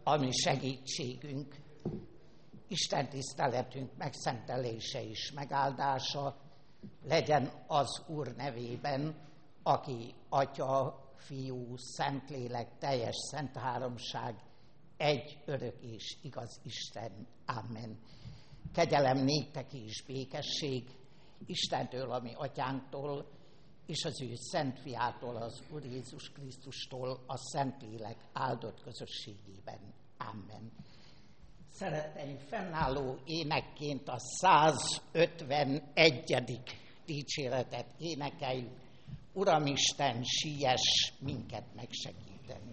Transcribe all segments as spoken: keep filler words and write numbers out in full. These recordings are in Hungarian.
a mi segítségünk, Isten tiszteletünk megszentelése és megáldása legyen az Úr nevében, aki Atya, Fiú, Szentlélek, teljes szent háromság, egy örök és igaz Isten. Amen. Kegyelem néktek és békesség Istentől, a mi atyánktól, és az ő szent fiától, az Úr Jézus Krisztustól, a Szentlélek áldott közösségében. Amen. Szereteim, fennálló énekként a százötvenegyedik dicséretet énekeljük. Uramisten, siess minket megsegíteni.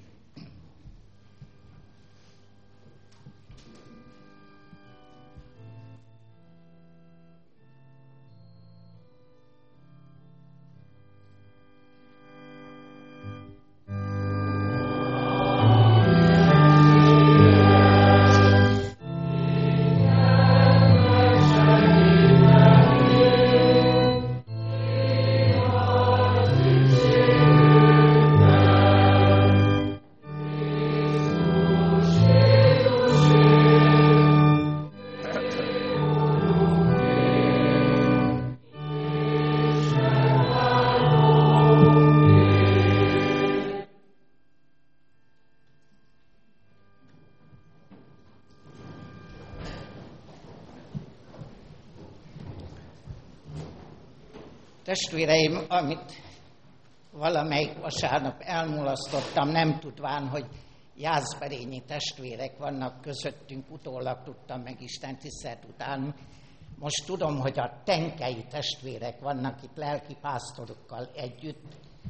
Testvéreim, amit valamelyik vasárnap elmulasztottam, nem tudván, hogy jászberényi testvérek vannak közöttünk, utólag tudtam meg Isten tisztelet után. Most tudom, hogy a tenkei testvérek vannak itt lelkipásztorokkal együtt.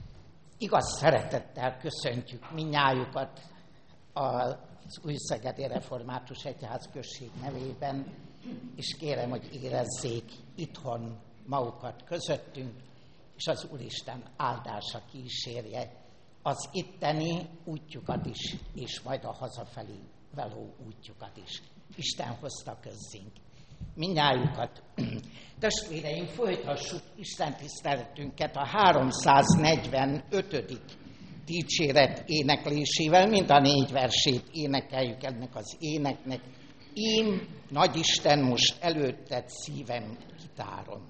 Igaz szeretettel köszöntjük mindnyájukat az Újszegedi Református Egyházközség nevében, és kérem, hogy érezzék itthon magukat közöttünk, és az Úristen áldása kísérje az itteni útjukat is, és majd a hazafelé való útjukat is. Isten hozta közzénk mindnyájukat. Testvéreim, folytassuk Isten tiszteletünket a háromszáznegyvenötödik dicséret éneklésével, mind a négy versét énekeljük ennek az éneknek. Ím, nagy Isten, most előtted szívem kitárom.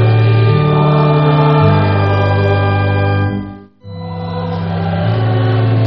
Amen.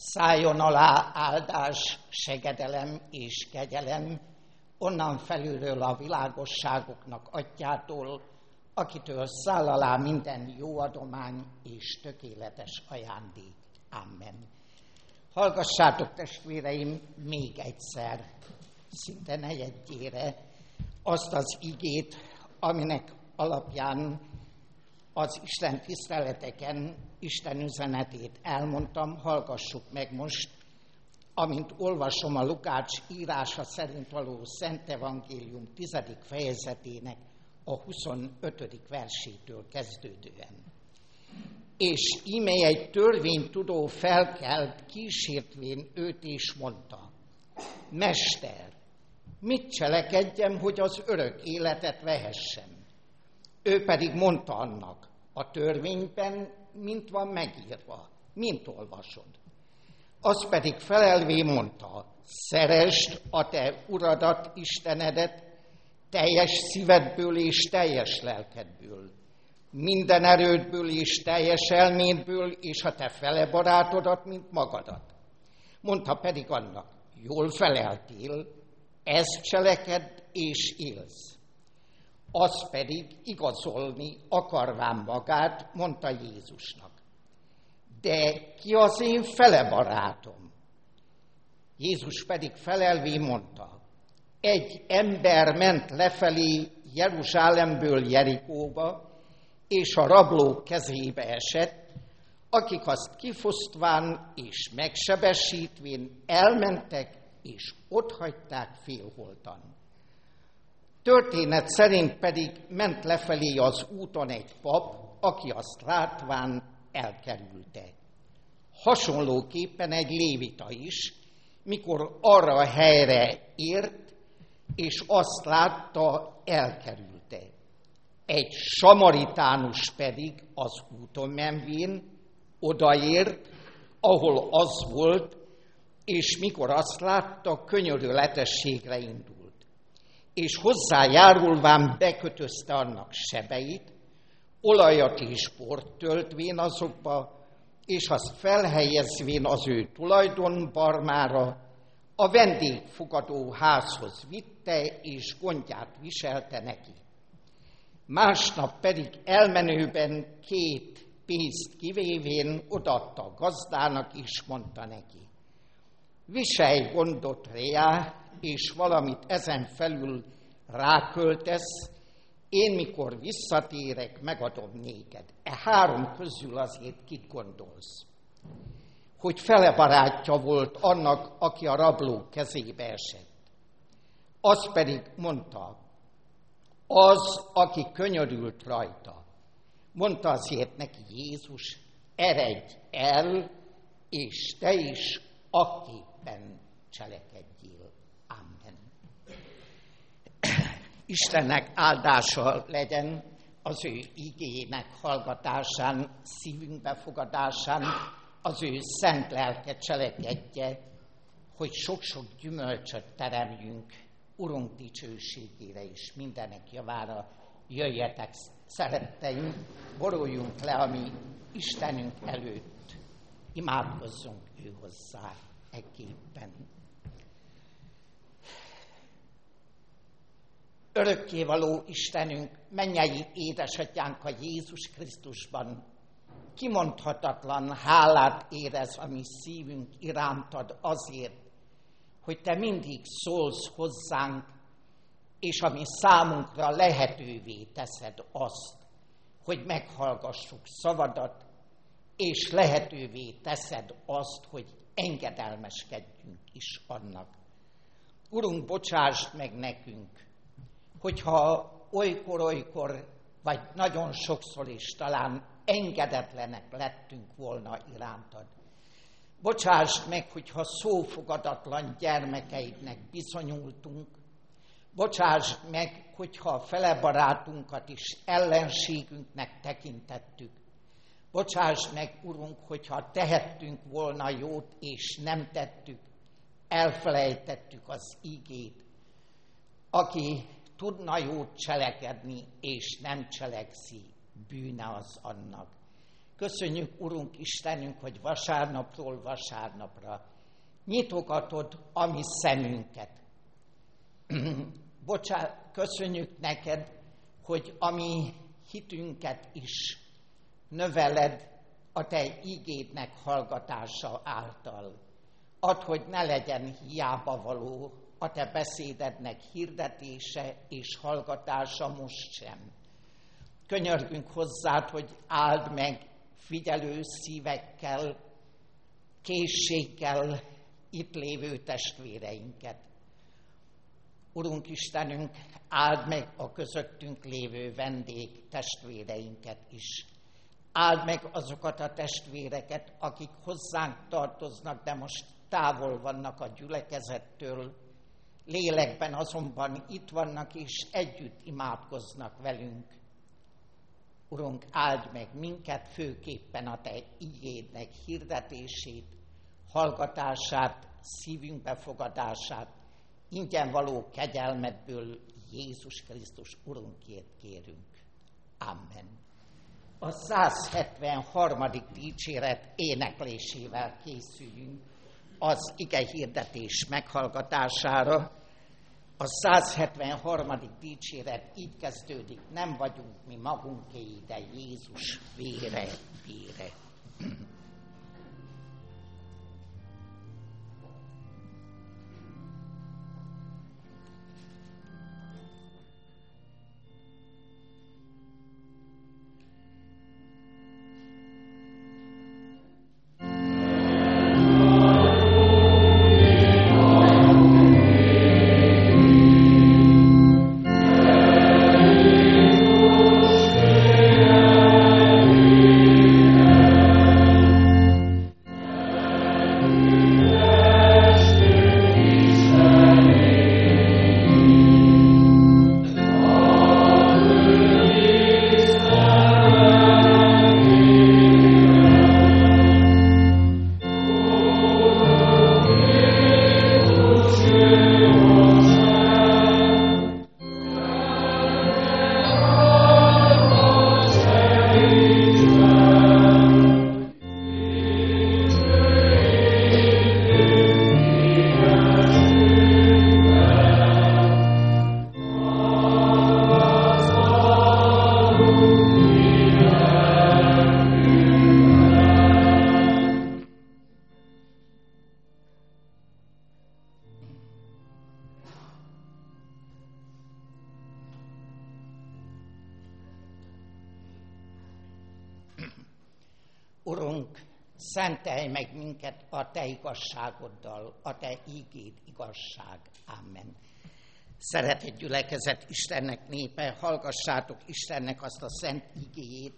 Szálljon alá áldás, segedelem és kegyelem, onnan felülről a világosságoknak atyától, akitől száll alá minden jó adomány és tökéletes ajándék. Amen. Hallgassátok, testvéreim, még egyszer, szinte negyedjére, azt az igét, aminek alapján az Isten tiszteleteken Isten üzenetét elmondtam. Hallgassuk meg most, amint olvasom a Lukács írása szerint való Szent Evangélium tizedik fejezetének a huszonötödik versétől kezdődően. És íme egy törvénytudó felkelt, kísértvén őt, és mondta: Mester, mit cselekedjem, hogy az örök életet vehessem? Ő pedig mondta annak: a törvényben mint van megírva, mint olvasod. Az pedig felelvé mondta: szeresd a te Uradat, Istenedet, teljes szívedből és teljes lelkedből, minden erődből és teljes elmédből, és a te fele barátodat, mint magadat. Mondta pedig annak: jól feleltél, ezt cselekedd és élsz. Az pedig igazolni akarván magát, mondta Jézusnak: de ki az én fele barátom? Jézus pedig felelvé mondta: egy ember ment lefelé Jeruzsálemből Jerikóba, és a rablók kezébe esett, akik azt kifosztván és megsebesítvén elmentek, és otthagyták félholtan. Történet szerint pedig ment lefelé az úton egy pap, aki azt látván elkerülte. Hasonlóképpen egy lévita is, mikor arra a helyre ért, és azt látta, elkerülte. Egy samaritánus pedig az úton menvén odaért, ahol az volt, és mikor azt látta, könyörületességre indult. És hozzájárulván bekötözte annak sebeit, olajat és bort töltvén azokba, és azt felhelyezvén az ő tulajdonbarmára, a vendégfogadó házhoz vitte, és gondját viselte neki. Másnap pedig elmenőben két pénzt kivévén odaadta a gazdának, és mondta neki: viselj gondot réá, és valamit ezen felül ráköltesz, én mikor visszatérek, megadom néked. E három közül azért kit gondolsz? Hogy fele barátja volt annak, aki a rablók kezébe esett. Az pedig mondta: az, aki könyörült rajta. Mondta azért neki Jézus: eredj el, és te is akképpen cselekedjél. Amen. Istennek áldása legyen az ő igének hallgatásán, szívünk befogadásán, az ő szent lelke cselekedje, hogy sok-sok gyümölcsöt teremjünk Urunk dicsőségére is, mindenek javára. Jöjjetek, szeretteim, boruljunk le a mi Istenünk előtt, imádkozzunk ő hozzá ekképpen. Örökkévaló Istenünk, mennyei édesatyánk a Jézus Krisztusban, kimondhatatlan hálát érez a mi szívünk irántad azért, hogy te mindig szólsz hozzánk, és ami számunkra lehetővé teszed azt, hogy meghallgassuk szavadat, és lehetővé teszed azt, hogy engedelmeskedjünk is annak. Urunk, bocsásd meg nekünk, hogyha olykor-olykor, vagy nagyon sokszor is talán engedetlenek lettünk volna irántad. Bocsásd meg, hogyha szófogadatlan gyermekeidnek bizonyultunk. Bocsásd meg, hogyha a fele barátunkat is ellenségünknek tekintettük. Bocsásd meg, Urunk, hogyha tehettünk volna jót, és nem tettük, elfelejtettük az ígét. Aki tudna jót cselekedni, és nem cselekszi, bűne az annak. Köszönjük, Urunk Istenünk, hogy vasárnapról vasárnapra nyitogatod a mi szemünket. Bocsánat, köszönjük neked, hogy a mi hitünket is növeled a te ígédnek hallgatása által. Add, hogy ne legyen hiába való a te beszédednek hirdetése és hallgatása most sem. Könyörgünk hozzád, hogy áld meg figyelő szívekkel, készséggel itt lévő testvéreinket. Urunk Istenünk, áld meg a közöttünk lévő vendég testvéreinket is. Áld meg azokat a testvéreket, akik hozzánk tartoznak, de most távol vannak a gyülekezettől, lélekben azonban itt vannak és együtt imádkoznak velünk. Urunk, áld meg minket, főképpen a te igédnek hirdetését, hallgatását, szívünk befogadását, ingyen való kegyelmedből Jézus Krisztus Urunkért kérünk. Amen. A száz hetvenharmadik dicséret éneklésével készüljünk az ige hirdetés meghallgatására. A száz hetvenharmadik dicséret így kezdődik: nem vagyunk mi magunké, de Jézus vére, vére. Urunk, szentelj meg minket a te igazságoddal, a te ígéd igazság. Amen. Szeretett gyülekezet, Istennek népe, hallgassátok Istennek azt a szent igéjét,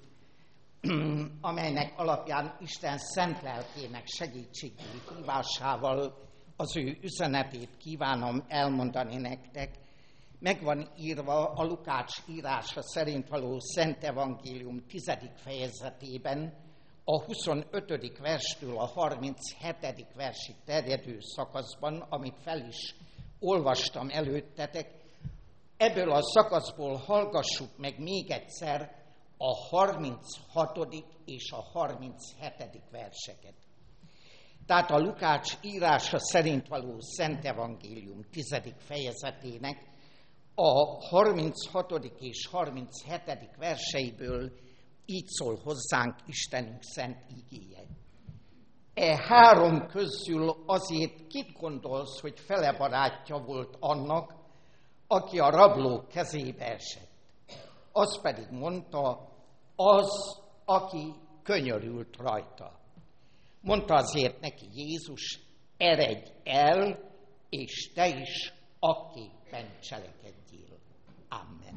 amelynek alapján Isten szent lelkének segítségével hívásával az ő üzenetét kívánom elmondani nektek. Meg van írva a Lukács írása szerint való Szent Evangélium tizedik fejezetében, a huszonötödik verstől a harminchetedik versig terjedő szakaszban, amit fel is olvastam előttetek. Ebből a szakaszból hallgassuk meg még egyszer a harminchatodik és a harminchetedik verseket. Tehát a Lukács írása szerint való Szent Evangélium tizedik fejezetének a harminchatodik és harminchetedik verseiből így szól hozzánk Istenünk szent igéje. E három közül azért kit gondolsz, hogy fele barátja volt annak, aki a rablók kezébe esett? Az pedig mondta, az, aki könyörült rajta. Mondta azért neki Jézus, eredj el, és te is akképpen cselekedjél. Amen.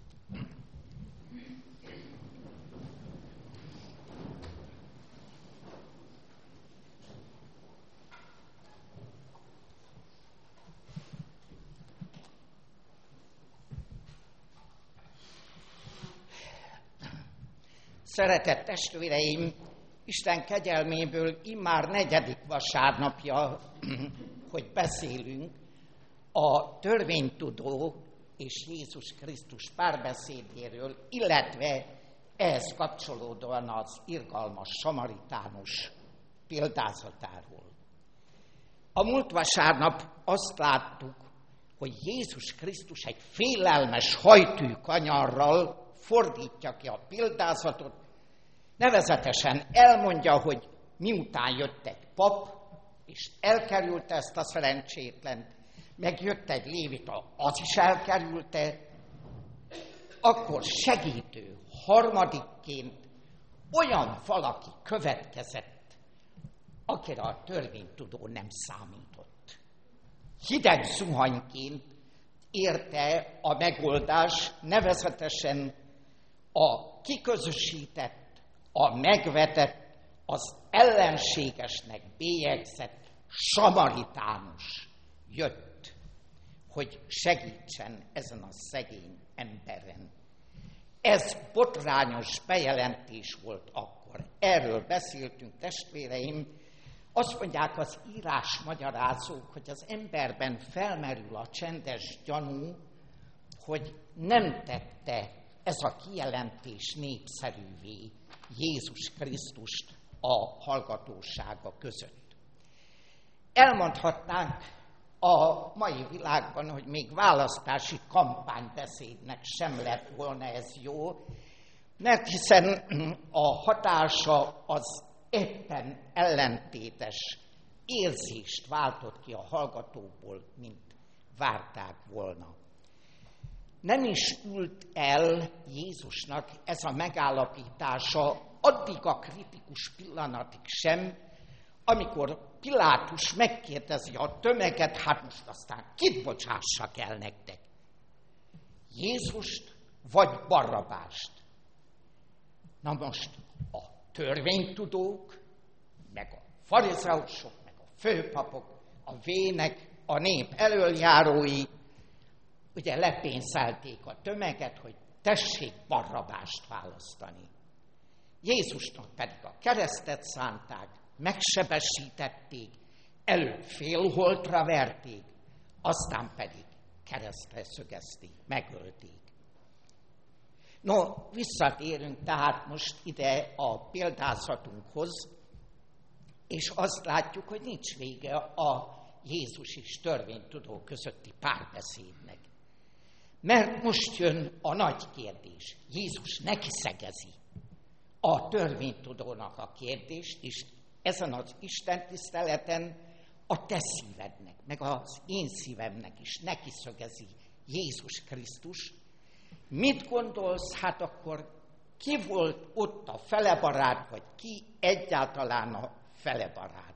Szeretett testvéreim, Isten kegyelméből immár negyedik vasárnapja, hogy beszélünk a törvénytudó és Jézus Krisztus párbeszédéről, illetve ehhez kapcsolódóan az irgalmas samaritánus példázatáról. A múlt vasárnap azt láttuk, hogy Jézus Krisztus egy félelmes hajtű kanyarral fordítja ki a példázatot, nevezetesen elmondja, hogy miután jött egy pap, és elkerülte ezt a szerencsétlent, meg jött egy lévita, az is elkerülte, akkor segítő harmadikként olyan valaki következett, akire a törvénytudó nem számított. Hideg zuhanyként érte a megoldás, nevezetesen a kiközösített, a megvetett, az ellenségesnek bélyegzett samaritánus jött, hogy segítsen ezen a szegény emberen. Ez botrányos bejelentés volt akkor. Erről beszéltünk, testvéreim. Azt mondják az írásmagyarázók, hogy az emberben felmerül a csendes gyanú, hogy nem tette ez a kijelentés népszerűvé Jézus Krisztust a hallgatósága között. Elmondhatnánk a mai világban, hogy még választási kampánybeszédnek sem lett volna ez jó, mert hiszen a hatása az éppen ellentétes érzést váltott ki a hallgatóból, mint várták volna. Nem is ült el Jézusnak ez a megállapítása addig a kritikus pillanatig sem, amikor Pilátus megkérdezi a tömeget, hát most aztán kit bocsássak el nektek? Jézust vagy Barrabást? Na most a törvénytudók, meg a farizeusok, meg a főpapok, a vének, a nép elöljárói, ugye lepénzelték a tömeget, hogy tessék Barrabást választani. Jézusnak pedig a keresztet szánták, megsebesítették, előbb félholtra verték, aztán pedig keresztre szögezték, megölték. No, visszatérünk tehát most ide a példázatunkhoz, és azt látjuk, hogy nincs vége a Jézus és törvénytudó közötti párbeszédnek. Mert most jön a nagy kérdés. Jézus neki szegezi a törvénytudónak a kérdést, és ezen az istentiszteleten a te szívednek, meg az én szívemnek is neki szögezi Jézus Krisztus. Mit gondolsz, hát akkor ki volt ott a felebarát, vagy ki egyáltalán a felebarát?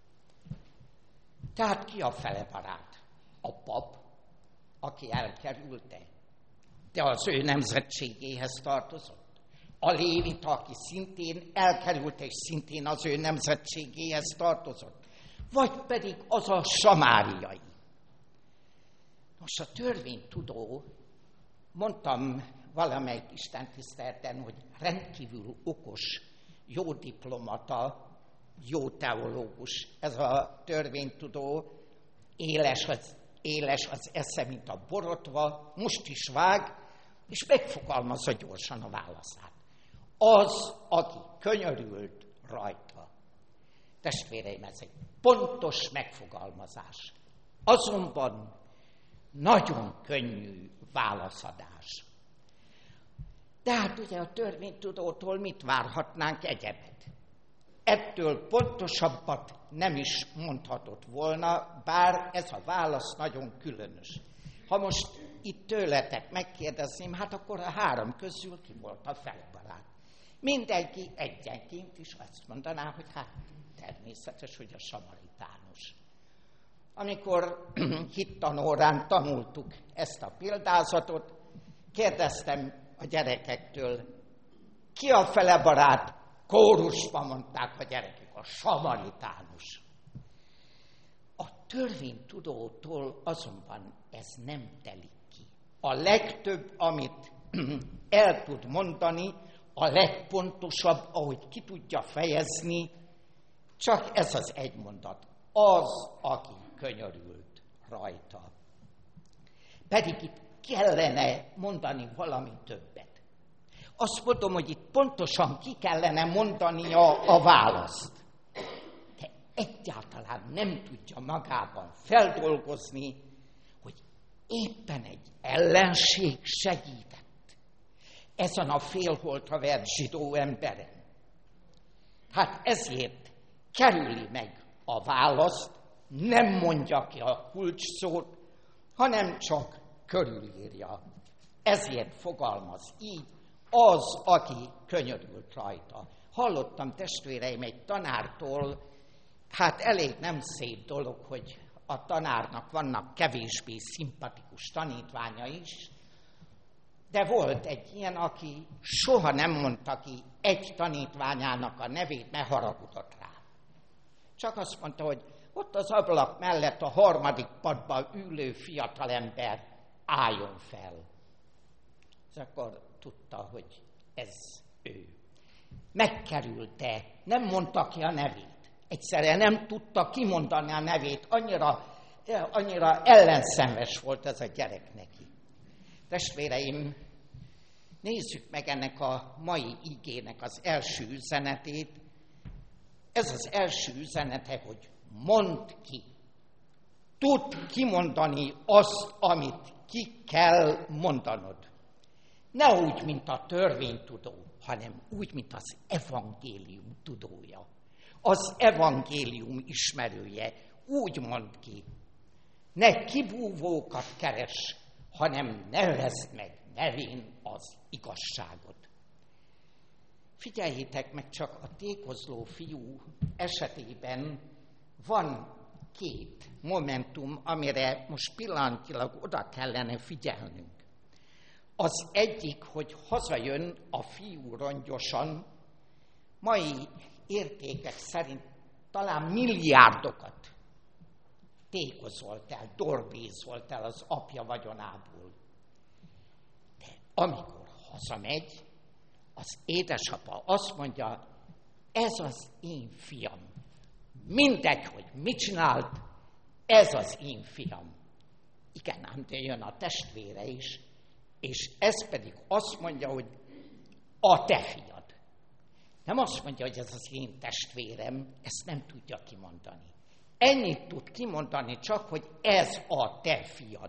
Tehát ki a felebarát? A pap, aki elkerülte, de az ő nemzetségéhez tartozott. A lévita, aki szintén elkerülte, és szintén az ő nemzetségéhez tartozott. Vagy pedig az a samáriai. Most a törvénytudó, mondtam valamelyik istentiszteleten, hogy rendkívül okos, jó diplomata, jó teológus. Ez a törvénytudó, éles az, éles az esze, mint a borotva, most is vág, és megfogalmazza gyorsan a válaszát. Az, aki könyörült rajta. Testvéreim, ez egy pontos megfogalmazás. Azonban nagyon könnyű válaszadás. Tehát ugye a törvénytudótól mit várhatnánk egyebet? Ettől pontosabbat nem is mondhatott volna, bár ez a válasz nagyon különös. Ha most itt tőletek megkérdezném, hát akkor a három közül ki volt a felebarát? Mindenki egyenként is azt mondaná, hogy hát természetes, hogy a samaritánus. Amikor hittanórán tanultuk ezt a példázatot, kérdeztem a gyerekektől, ki a felebarát? Kórusban mondták a gyerekek, a samaritánus. A törvénytudótól azonban ez nem telik ki. A legtöbb, amit el tud mondani, a legpontosabb, ahogy ki tudja fejezni, csak ez az egy mondat. Az, aki könyörült rajta. Pedig itt kellene mondani valami többet. Azt mondom, hogy itt pontosan ki kellene mondania a választ. De egyáltalán nem tudja magában feldolgozni, hogy éppen egy ellenség segített ezen a félholtra vert zsidó emberen. Hát ezért kerüli meg a választ, nem mondja ki a kulcsszót, hanem csak körülírja. Ezért fogalmaz így az, aki könyörült rajta. Hallottam, testvéreim, egy tanártól, hát elég nem szép dolog, hogy a tanárnak vannak kevésbé szimpatikus tanítványa is, de volt egy ilyen, aki soha nem mondta ki egy tanítványának a nevét, mert haragudott rá. Csak azt mondta, hogy ott az ablak mellett a harmadik padban ülő fiatalember álljon fel. És akkor tudta, hogy ez ő. Megkerülte, nem mondta ki a nevét. Egyszerűen nem tudta kimondani a nevét, annyira, annyira ellenszenves volt ez a gyerek neki. Testvéreim, nézzük meg ennek a mai igének az első üzenetét. Ez az első üzenete, hogy mondd ki. Tudd kimondani azt, amit ki kell mondanod. Ne úgy, mint a törvénytudó, hanem úgy, mint az evangélium tudója. Az evangélium ismerője. Úgy mondd ki. Ne kibúvókat keres, hanem nevezd meg nevén az igazságot. Figyeljétek meg csak, a tékozló fiú esetében van két momentum, amire most pillanatilag oda kellene figyelnünk. Az egyik, hogy hazajön a fiú rongyosan, mai értékek szerint talán milliárdokat tékozolt el, dorbézolt el az apja vagyonából. De amikor hazamegy, az édesapa azt mondja, ez az én fiam. Mindegy, hogy mit csinált, ez az én fiam. Igen, ám de jön a testvére is, és ez pedig azt mondja, hogy a te fiad. Nem azt mondja, hogy ez az én testvérem, ezt nem tudja kimondani. Ennyit tud kimondani csak, hogy ez a te fiad.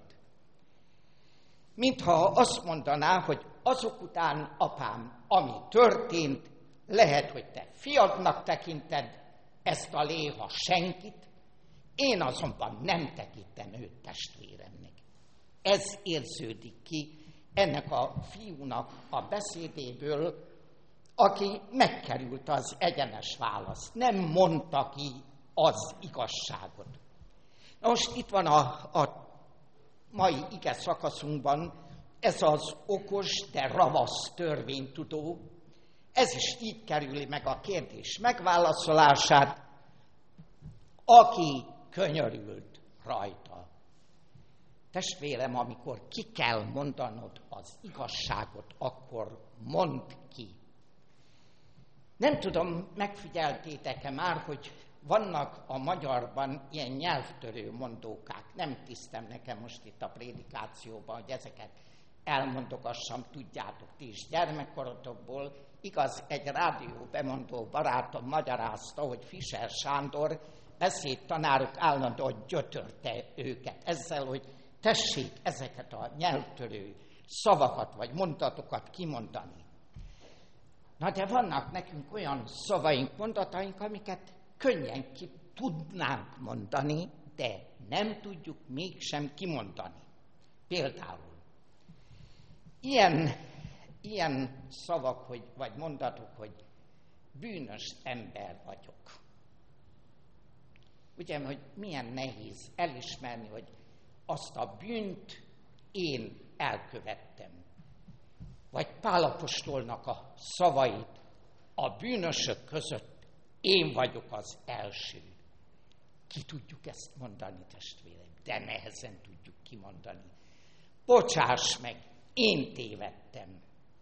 Mintha azt mondaná, hogy azok után, apám, ami történt, lehet, hogy te fiadnak tekinted ezt a léha senkit, én azonban nem tekintem őt testvéremnek. Ez érződik ki ennek a fiúnak a beszédéből, aki megkerült az egyenes választ, nem mondta ki az igazságot. Na most itt van a, a mai ige szakaszunkban ez az okos, de ravasz törvénytudó, ez is így kerüli meg a kérdés megválaszolását, aki könyörült rajta. Testvérem, amikor ki kell mondanod az igazságot, akkor mondd ki. Nem tudom, megfigyeltétek-e már, hogy vannak a magyarban ilyen nyelvtörő mondókák. Nem tisztem nekem most itt a prédikációban, hogy ezeket elmondogassam, tudjátok ti is gyermekkorotokból. Igaz, egy rádió bemondó barátom magyarázta, hogy Fischer Sándor beszédtanárok állandóan gyötörte őket ezzel, hogy tessék ezeket a nyelvtörő szavakat vagy mondatokat kimondani. Na de vannak nekünk olyan szavaink, mondataink, amiket könnyen ki tudnánk mondani, de nem tudjuk mégsem kimondani. Például ilyen, ilyen szavak, hogy, vagy mondatok, hogy bűnös ember vagyok. Ugye, hogy milyen nehéz elismerni, hogy azt a bűnt én elkövettem. Vagy Pál apostolnak a szavait, a bűnösök között én vagyok az első. Ki tudjuk ezt mondani, testvérem, de nehezen tudjuk kimondani. Bocsáss meg, én tévedtem.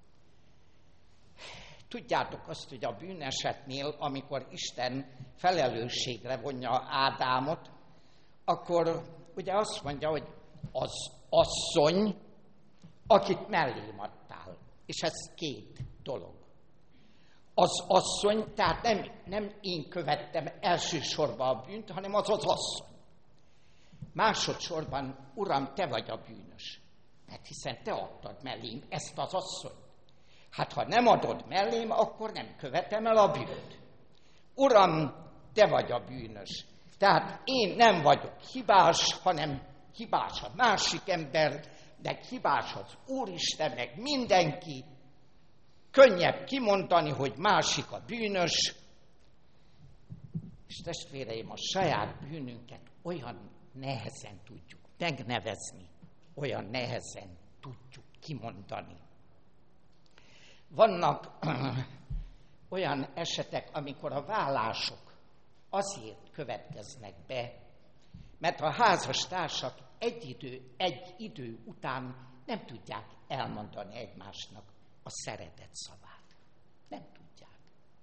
Tudjátok azt, hogy a bűnesetnél, amikor Isten felelősségre vonja Ádámot, akkor ugye azt mondja, hogy az asszony, akit mellém adtál. És ez két dolog. Az asszony, tehát nem, nem én követtem elsősorban a bűnt, hanem az az asszony. Másodszorban, Uram, te vagy a bűnös. Mert hiszen te adtad mellém ezt az asszonyt. Hát ha nem adod mellém, akkor nem követem el a bűnt. Uram, te vagy a bűnös. Tehát én nem vagyok hibás, hanem hibás a másik ember, de hibás az Úristen, meg mindenki. Könnyebb kimondani, hogy másik a bűnös. És testvéreim, a saját bűnünket olyan nehezen tudjuk megnevezni, olyan nehezen tudjuk kimondani. Vannak olyan esetek, amikor a vállások azért következnek be, mert a házastársak egy idő, egy idő után nem tudják elmondani egymásnak a szeretet szavát. Nem tudják.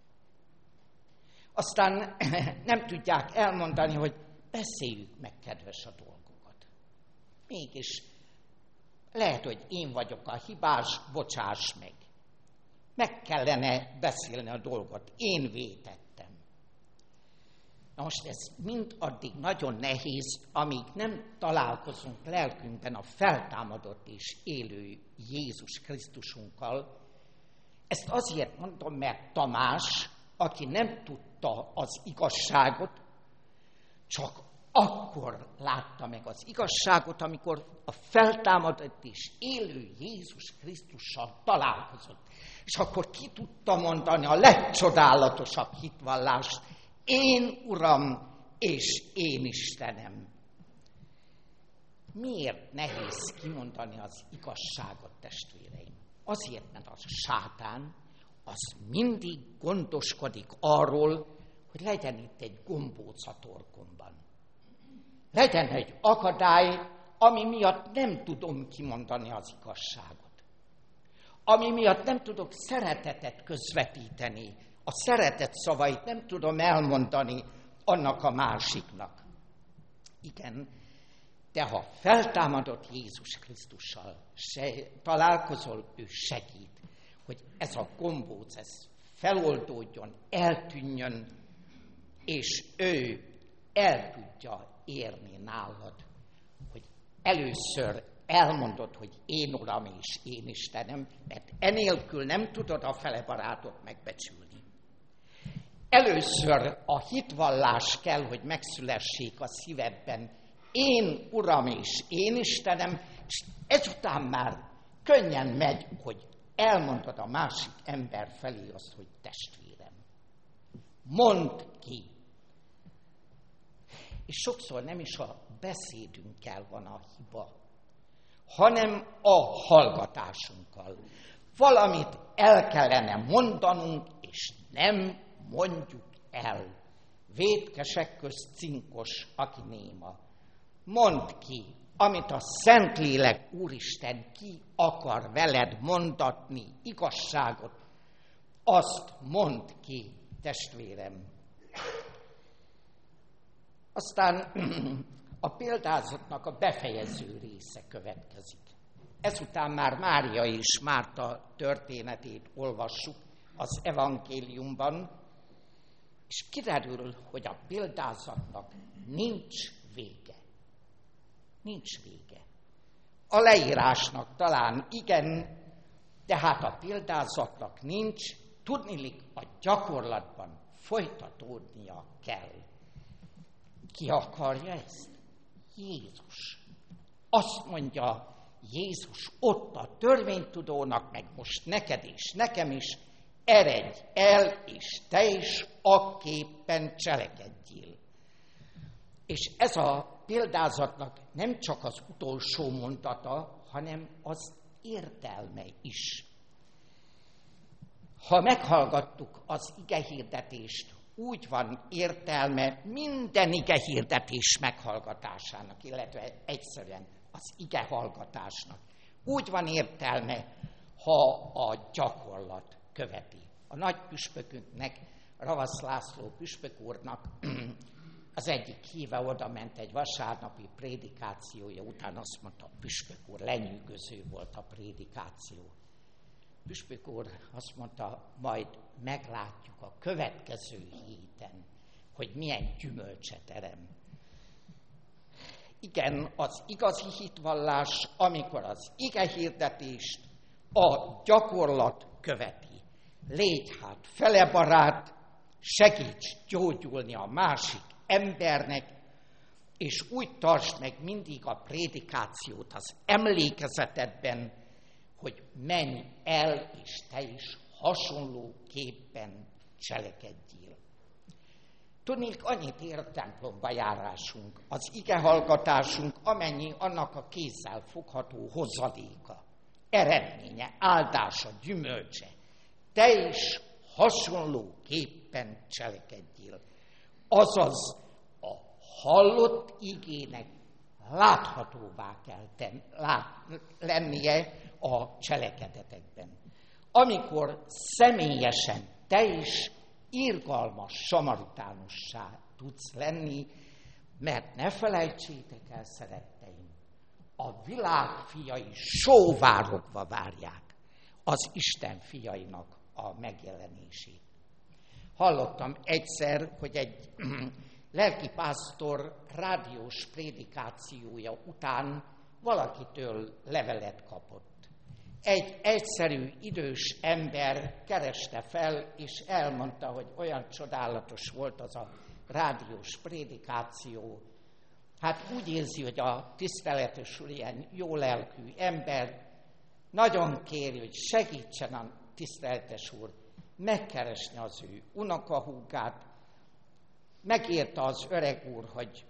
Aztán nem tudják elmondani, hogy beszéljük meg, kedves, a dolgokat. Mégis lehet, hogy én vagyok a hibás, bocsáss meg. Meg kellene beszélni a dolgot. Én vétettem. Na most ez mind addig nagyon nehéz, amíg nem találkozunk lelkünkben a feltámadott és élő Jézus Krisztusunkkal. Ezt azért mondom, mert Tamás, aki nem tudta az igazságot, csak akkor látta meg az igazságot, amikor a feltámadott és élő Jézus Krisztussal találkozott. És akkor ki tudta mondani a legcsodálatosabb hitvallást: én Uram és én Istenem. Miért nehéz kimondani az igazságot, testvéreim? Azért, mert a sátán az mindig gondoskodik arról, hogy legyen itt egy gombóc a torkomban. Legyen egy akadály, ami miatt nem tudom kimondani az igazságot. Ami miatt nem tudok szeretetet közvetíteni, a szeretet szavait nem tudom elmondani annak a másiknak. Igen, de ha feltámadott Jézus Krisztussal találkozol, ő segít, hogy ez a gombóc, ez feloldódjon, eltűnjön, és ő el tudja érni nálad, hogy először elmondod, hogy én Uram és én Istenem, mert enélkül nem tudod a fele barátot megbecsülni. Először a hitvallás kell, hogy megszülessék a szívedben, én Uram és én Istenem, és ezután már könnyen megy, hogy elmondod a másik ember felé azt, hogy testvérem. Mondd ki. És sokszor nem is a beszédünkkel van a hiba, hanem a hallgatásunkkal. Valamit el kellene mondanunk, és nem mondjuk el. Vétkesek közt cinkos, aki néma. Mondd ki, amit a Szentlélek Úristen ki akar veled mondatni, igazságot, azt mondd ki, testvérem. Aztán a példázatnak a befejező része következik. Ezután már Mária és Márta történetét olvassuk az evangéliumban, és kiderül, hogy a példázatnak nincs vége. Nincs vége. A leírásnak talán igen, de hát a példázatnak nincs, tudniillik a gyakorlatban folytatódnia kell. Ki akarja ezt? Jézus. Azt mondja Jézus ott a törvénytudónak, meg most neked és nekem is, eredj el, és te is akképpen cselekedjél. És ez a példázatnak nem csak az utolsó mondata, hanem az értelme is. Ha meghallgattuk az igehirdetést, úgy van értelme minden igehirdetés meghallgatásának, illetve egyszerűen az igehallgatásnak. Úgy van értelme, ha a gyakorlat követi. A nagy püspökünknek, Ravasz László püspök úrnak az egyik híve oda ment egy vasárnapi prédikációja után, azt mondta, püspök úr, lenyűgöző volt a prédikáció. Püspök úr azt mondta, majd meglátjuk a következő héten, hogy milyen gyümölcset terem. Igen, az igazi hitvallás, amikor az igehirdetést a gyakorlat követi. Légy hát felebarát, segíts gyógyulni a másik embernek, és úgy tartsd meg mindig a prédikációt az emlékezetedben, hogy menj el, és te is hasonlóképpen cselekedjél. Tudnék, annyit ér templomba járásunk, az igehallgatásunk, amennyi annak a kézzel fogható hozadéka, eredménye, áldása, gyümölcse. Te is hasonlóképpen cselekedjél. Azaz a hallott igének láthatóvá kell ten, lát, lennie a cselekedetekben. Amikor személyesen te is irgalmas samaritánussá tudsz lenni, mert ne felejtsétek el, szeretteim, a világ fiai sóvárogva várják az Isten fiainak a megjelenését. Hallottam egyszer, hogy egy lelkipásztor rádiós prédikációja után valakitől levelet kapott. Egy egyszerű, idős ember kereste fel, és elmondta, hogy olyan csodálatos volt az a rádiós prédikáció. Hát úgy érzi, hogy a tiszteletes úr ilyen jó lelkű ember, nagyon kéri, hogy segítsen a tiszteletes úr megkeresni az ő unokahúgát. Megírta az öreg úr, hogy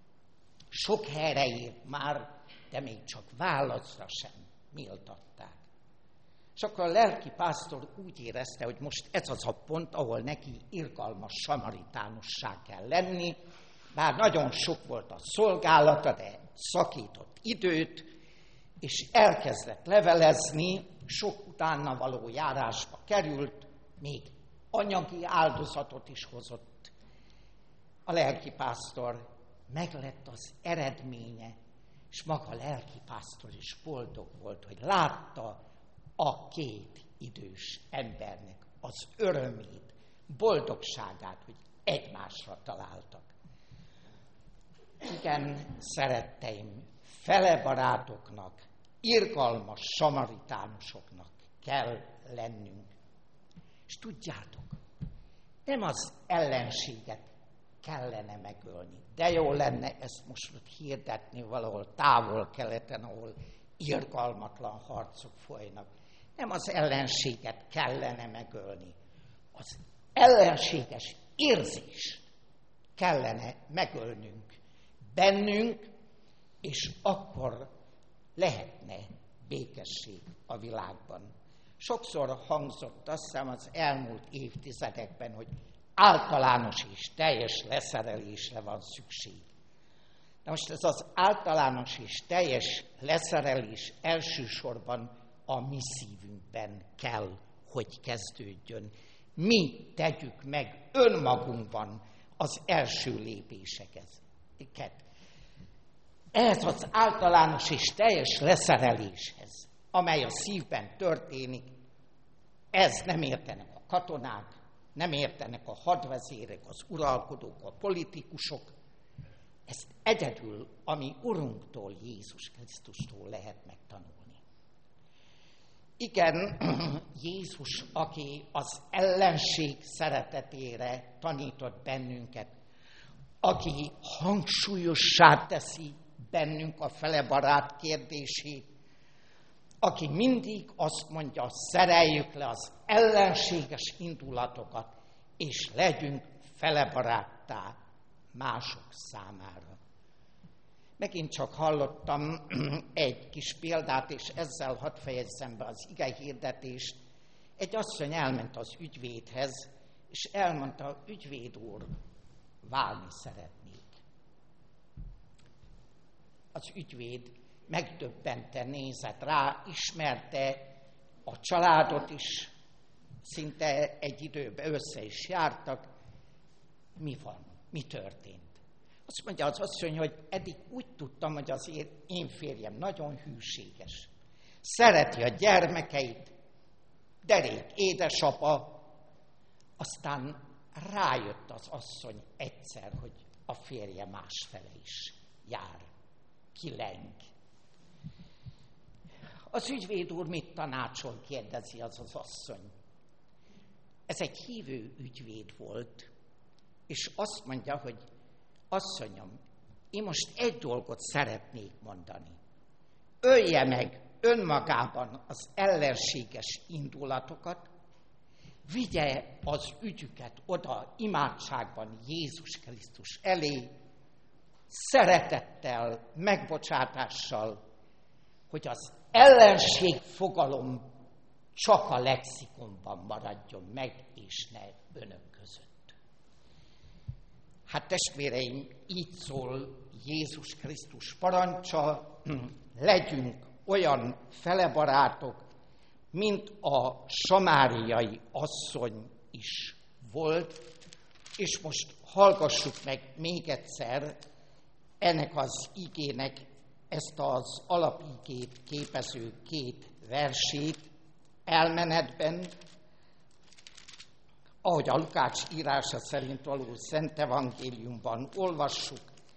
sok helyre írt már, de még csak válaszra sem méltatták. És akkor a lelkipásztor úgy érezte, hogy most ez az a pont, ahol neki irgalmas samaritánussá kell lenni, bár nagyon sok volt a szolgálata, de szakított időt, és elkezdett levelezni, sok utána való járásba került, még anyagi áldozatot is hozott. A lelkipásztor meglett az eredménye, és maga a lelkipásztor is boldog volt, hogy látta a két idős embernek az örömét, boldogságát, hogy egymásra találtak. Igen, szeretteim, fele barátoknak, irgalmas samaritánusoknak kell lennünk. És tudjátok, nem az ellenséget kellene megölni. De jó lenne ezt most hirdetni valahol távol-keleten, ahol irgalmatlan harcok folynak. Nem az ellenséget kellene megölni. Az ellenséges érzés kellene megölnünk bennünk, és akkor lehetne békesség a világban. Sokszor hangzott, azt hiszem, az elmúlt évtizedekben, hogy általános és teljes leszerelésre van szükség. Na most ez az általános és teljes leszerelés elsősorban a mi szívünkben kell, hogy kezdődjön. Mi tegyük meg önmagunkban az első lépéseket. Ez az általános és teljes leszereléshez, amely a szívben történik, ez nem értenek a katonák, nem értenek a hadvezérek, az uralkodók, a politikusok. Ezt egyedül a mi Urunktól, Jézus Krisztustól lehet megtanulni. Igen, Jézus, aki az ellenség szeretetére tanított bennünket, aki hangsúlyossá teszi bennünk a felebarát kérdését, aki mindig azt mondja, szereljük le az ellenséges indulatokat, és legyünk felebaráttá mások számára. Megint csak hallottam egy kis példát, és ezzel hadd fejezzem be az igehirdetést. Egy asszony elment az ügyvédhez, és elmondta, ügyvéd úr, válni szeretnék. Az ügyvéd megdöbbenten nézett rá, ismerte a családot is, szinte egy időben össze is jártak. Mi van? Mi történt? Azt mondja az asszony, hogy eddig úgy tudtam, hogy az én férjem nagyon hűséges. Szereti a gyermekeit, derék édesapa, aztán rájött az asszony egyszer, hogy a férje másfele is jár, kileng. Az ügyvéd úr mit tanácsol, kérdezi az az asszony. Ez egy hívő ügyvéd volt, és azt mondja, hogy asszonyom, én most egy dolgot szeretnék mondani. Ölje meg önmagában az ellenséges indulatokat, vigye az ügyüket oda imádságban Jézus Krisztus elé, szeretettel, megbocsátással, hogy az ellenség fogalom csak a lexikonban maradjon meg, és ne önök között. Hát testvéreim, így szól Jézus Krisztus parancsa, legyünk olyan felebarátok, mint a samáriai asszony is volt, és most hallgassuk meg még egyszer ennek az igének ezt az alapigét képező két versét elmenetben, ahogy a Lukács írása szerint való Szent Evangéliumban olvassuk.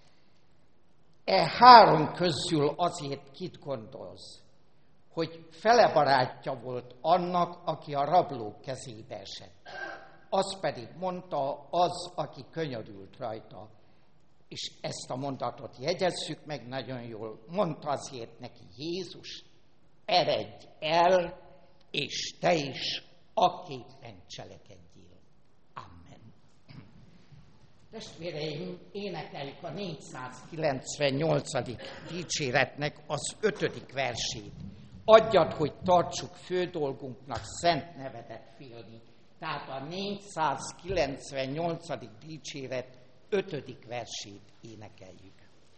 E három közül azért kit gondolsz, hogy fele barátja volt annak, aki a rablók kezébe esett. Az pedig mondta az, aki könyörült rajta. És ezt a mondatot jegyezzük meg nagyon jól. Mondta azért neki Jézus, eredj el, és te is aképpen cselekedjél. Amen. Testvéreim, énekeljük a négyszázkilencvennyolcadik dicséretnek az ötödik versét. Adjad, hogy tartsuk fő dolgunknak szent nevedet félni. Tehát a négyszázkilencvennyolcadik dicséret ötödik versét énekeljük.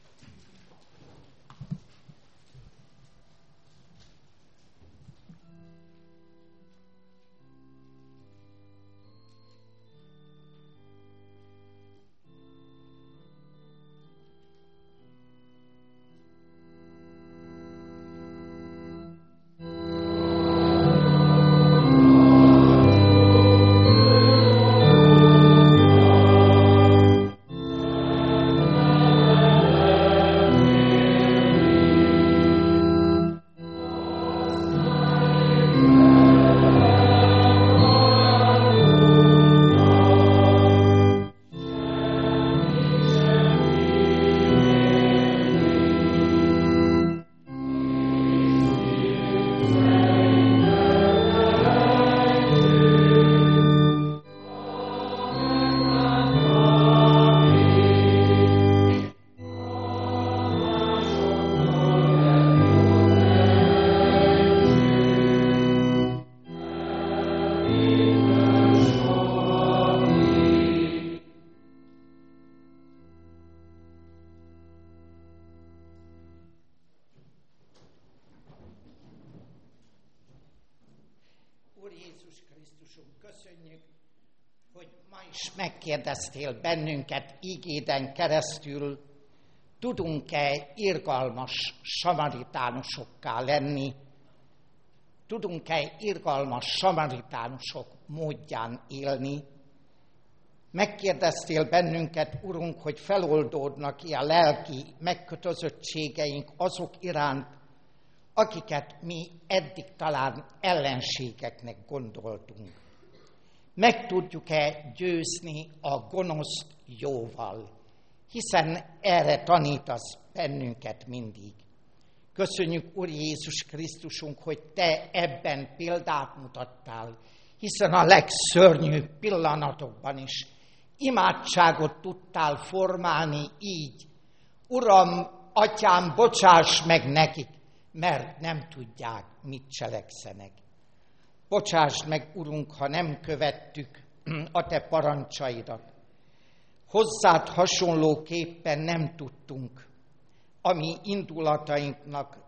Köszönjük, hogy ma is megkérdeztél bennünket igéden keresztül, tudunk-e irgalmas samaritánusokká lenni, tudunk-e irgalmas samaritánusok módján élni. Megkérdeztél bennünket, Urunk, hogy feloldódnak-e a lelki megkötözöttségeink azok iránt, akiket mi eddig talán ellenségeknek gondoltunk. Meg tudjuk-e győzni a gonoszt jóval, hiszen erre tanítasz bennünket mindig. Köszönjük, Úr Jézus Krisztusunk, hogy Te ebben példát mutattál, hiszen a legszörnyűbb pillanatokban is imádságot tudtál formálni így. Uram, Atyám, bocsáss meg nekik, mert nem tudják, mit cselekszenek. Bocsáss meg, Urunk, ha nem követtük a Te parancsaidat. Hozzád hasonlóképpen nem tudtunk a mi indulatainknak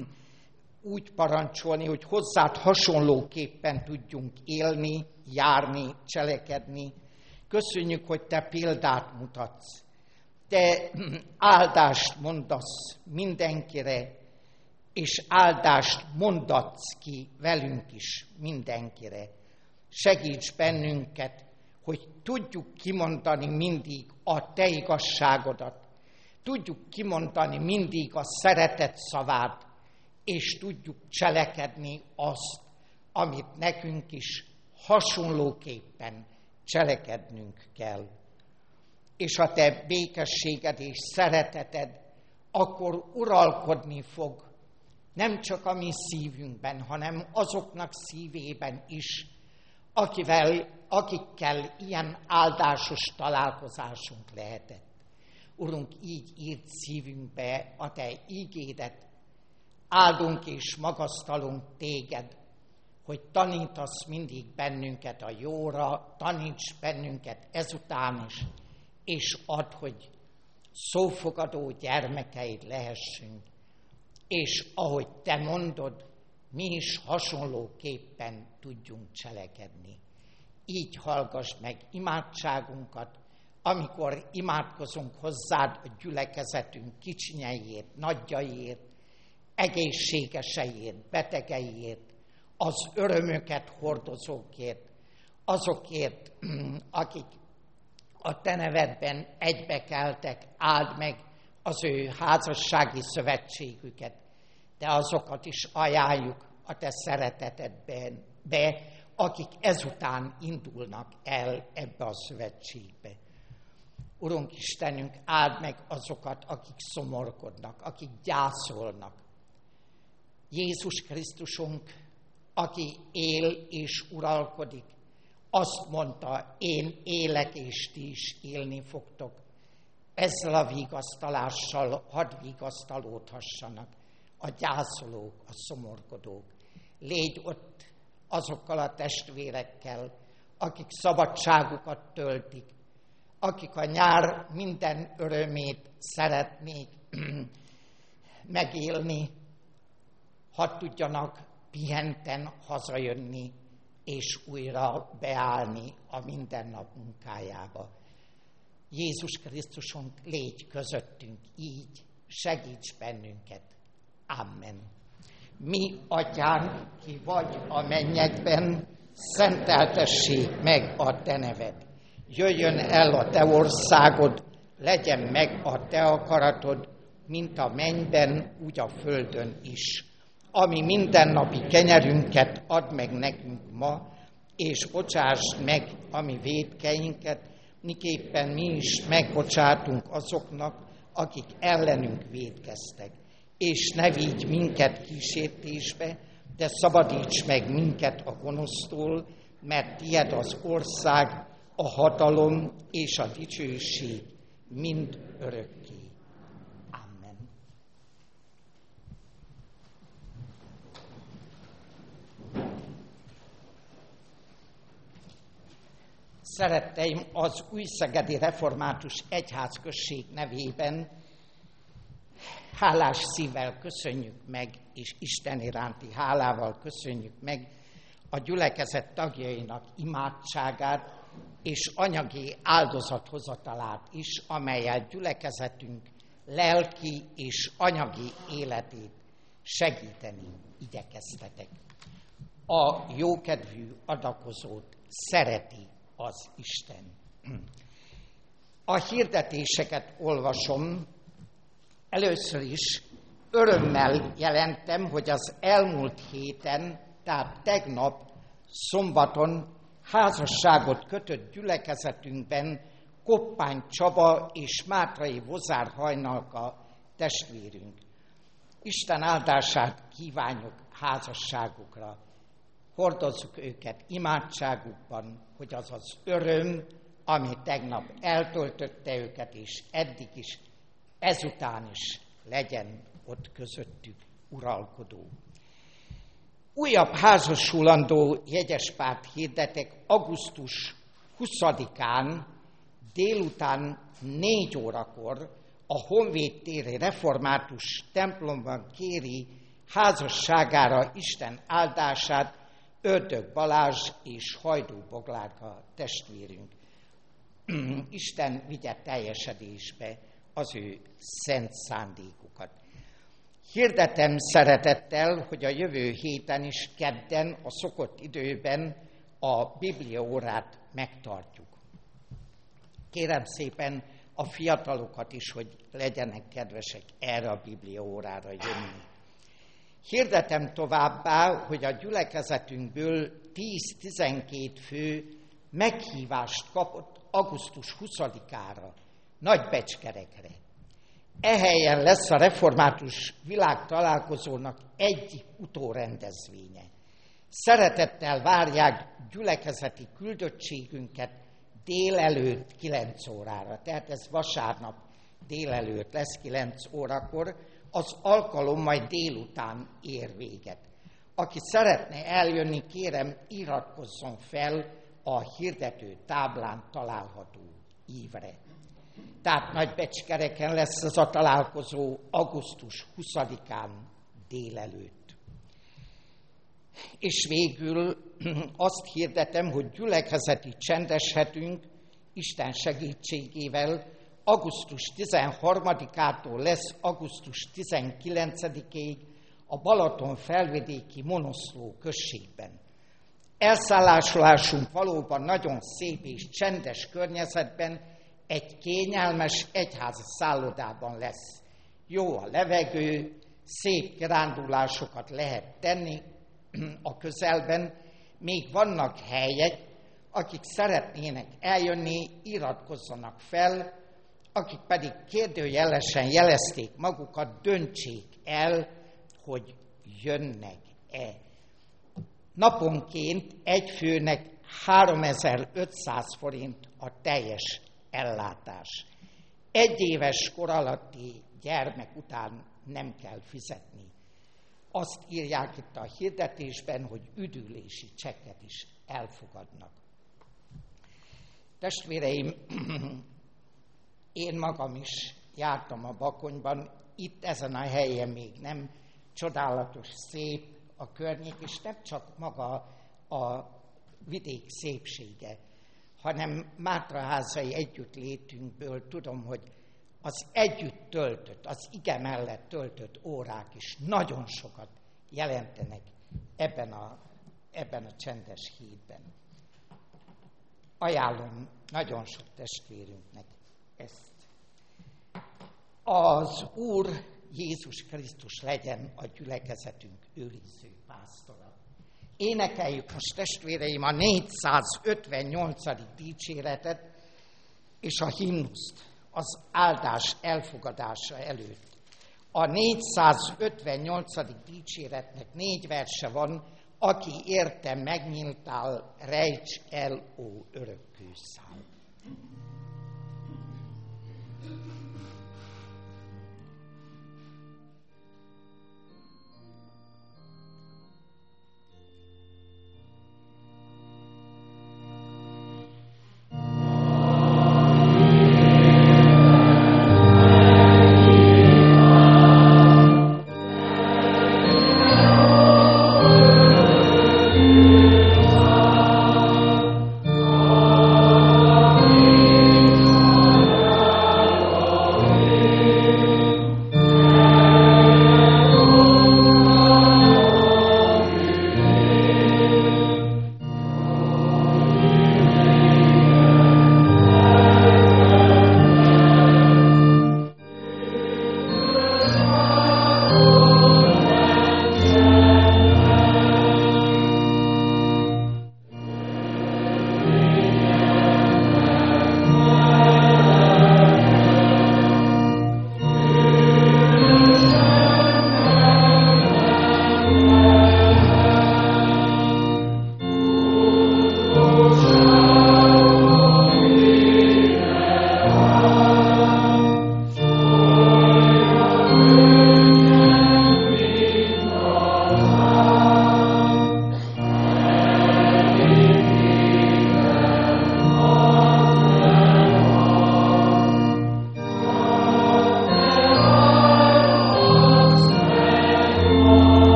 úgy parancsolni, hogy hozzád hasonlóképpen tudjunk élni, járni, cselekedni. Köszönjük, hogy Te példát mutatsz. Te áldást mondasz mindenkire, és áldást mondatsz ki velünk is mindenkire. Segíts bennünket, hogy tudjuk kimondani mindig a te igazságodat, tudjuk kimondani mindig a szeretet szavát, és tudjuk cselekedni azt, amit nekünk is hasonlóképpen cselekednünk kell. És a te békességed és szereteted akkor uralkodni fog, nem csak a mi szívünkben, hanem azoknak szívében is, akivel, akikkel ilyen áldásos találkozásunk lehetett. Urunk, így írt szívünkbe a te ígédet, áldunk és magasztalunk téged, hogy tanítasz mindig bennünket a jóra, taníts bennünket ezután is, és add, hogy szófogadó gyermekeid lehessünk, és ahogy te mondod, mi is hasonlóképpen tudjunk cselekedni. Így hallgass meg imádságunkat, amikor imádkozunk hozzád a gyülekezetünk kicsinyeiért, nagyjaiért, egészségeseiért, betegeiért, az örömöket hordozókért, azokért, akik a te nevedben egybekeltek, áld meg az ő házassági szövetségüket, de azokat is ajánljuk a te szeretetedben be, akik ezután indulnak el ebbe a szövetségbe. Urunk Istenünk, áld meg azokat, akik szomorkodnak, akik gyászolnak. Jézus Krisztusunk, aki él és uralkodik, azt mondta, én élek, és ti is élni fogtok. Ezzel a vigasztalással hadd vigasztalódhassanak a gyászolók, a szomorkodók. Légy ott azokkal a testvérekkel, akik szabadságukat töltik, akik a nyár minden örömét szeretnék megélni, hadd tudjanak pihenten hazajönni, és újra beállni a mindennap munkájába. Jézus Krisztusunk, légy közöttünk így, segíts bennünket. Amen. Mi, Atyánk, ki vagy a mennyekben, szenteltessék meg a te neved. Jöjjön el a te országod, legyen meg a te akaratod, mint a mennyben, úgy a földön is. Ami mindennapi kenyerünket add meg nekünk ma, és bocsásd meg a mi vétkeinket, miképpen mi is megbocsátunk azoknak, akik ellenünk vétkeztek. És ne vigy minket kísértésbe, de szabadíts meg minket a gonosztól, mert tied az ország, a hatalom és a dicsőség mind örökké. Amen. Szeretteim, az Újszegedi Református Egyházközség nevében hálás szívvel köszönjük meg, és Isten iránti hálával köszönjük meg a gyülekezet tagjainak imádságát és anyagi áldozathozatalát is, amelyel gyülekezetünk lelki és anyagi életét segíteni igyekeztetek. A jókedvű adakozót szereti az Isten. A hirdetéseket olvasom. Először is örömmel jelentem, hogy az elmúlt héten, tehát tegnap szombaton házasságot kötött gyülekezetünkben Koppány Csaba és Mátrai Vozár Hajnalka testvérünk. Isten áldását kívánjuk házasságukra. Hordozzuk őket imádságukban, hogy az az öröm, ami tegnap eltöltötte őket, és eddig is, ezután is legyen ott közöttük uralkodó. Újabb házasulandó jegyespárt hirdetek augusztus huszadikán délután négy órakor a Honvéd téri református templomban kéri házasságára Isten áldását Ördög Balázs és Hajdú Boglárka testvérünk. Isten vigye teljesedésbe az ő szent szándékukat. Hirdetem szeretettel, hogy a jövő héten is kedden a szokott időben a bibliaórát megtartjuk. Kérem szépen a fiatalokat is, hogy legyenek kedvesek erre a bibliaórára jönni. Hirdetem továbbá, hogy a gyülekezetünkből tíz-tizenkét fő meghívást kapott augusztus huszadikára, Nagybecskerekre. Ehelyen lesz a református világtalálkozónak egyik utórendezvénye. Szeretettel várják gyülekezeti küldöttségünket délelőtt kilenc órára, tehát ez vasárnap délelőtt lesz kilenc órakor, az alkalom majd délután ér véget. Aki szeretne eljönni, kérem, iratkozzon fel a hirdető táblán található ívre. Tehát Nagybecskereken lesz ez a találkozó augusztus huszadikán délelőtt. És végül azt hirdetem, hogy gyülekezeti csendeshetünk Isten segítségével augusztus tizenharmadikától lesz augusztus tizenkilencedikéig a Balaton felvidéki Monoszló községben. Elszállásolásunk valóban nagyon szép és csendes környezetben, egy kényelmes egyházi szállodában lesz. Jó a levegő, szép kirándulásokat lehet tenni a közelben, még vannak helyek, akik szeretnének eljönni, iratkozzanak fel, akik pedig kérdőjelesen jelezték magukat, döntsék el, hogy jönnek-e. Naponként egy főnek háromezer-ötszáz forint a teljes ellátás. Egy éves kor alatti gyermek után nem kell fizetni. Azt írják itt a hirdetésben, hogy üdülési csekket is elfogadnak. Testvéreim, én magam is jártam a Bakonyban, itt ezen a helyen még nem csodálatos, szép a környék, és nem csak maga a vidék szépsége, hanem Mátraházai együttlétünkből tudom, hogy az együtt töltött, az ige mellett töltött órák is nagyon sokat jelentenek ebben a, ebben a csendes hídben. Ajánlom nagyon sok testvérünknek ezt. Az Úr Jézus Krisztus legyen a gyülekezetünk őriző pásztora. Énekeljük most, testvéreim, a négyszázötvennyolcadik dicséretet és a himnuszt az áldás elfogadása előtt. A négyszázötvennyolcadik dicséretnek négy verse van: aki érte megnyíltál, rejts el, ó örökkőszál. Oh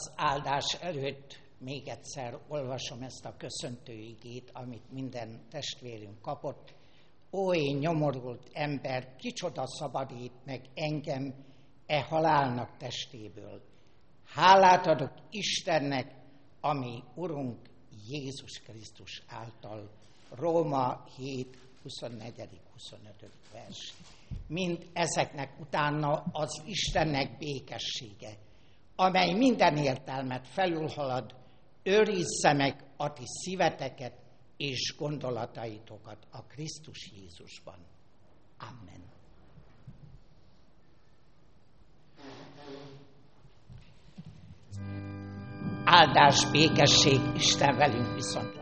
Az áldás előtt még egyszer olvasom ezt a köszöntőigét, amit minden testvérünk kapott. Ó, én nyomorult ember, kicsoda szabadít meg engem e halálnak testéből. Hálát adok Istennek, ami Urunk Jézus Krisztus által. Róma hét, huszonnegyedik huszonötödik vers. Mind ezeknek utána az Istennek békessége, amely minden értelmet felülhalad, őrizze meg a ti szíveteket és gondolataitokat a Krisztus Jézusban. Amen. Áldás, békesség, Isten velünk viszont.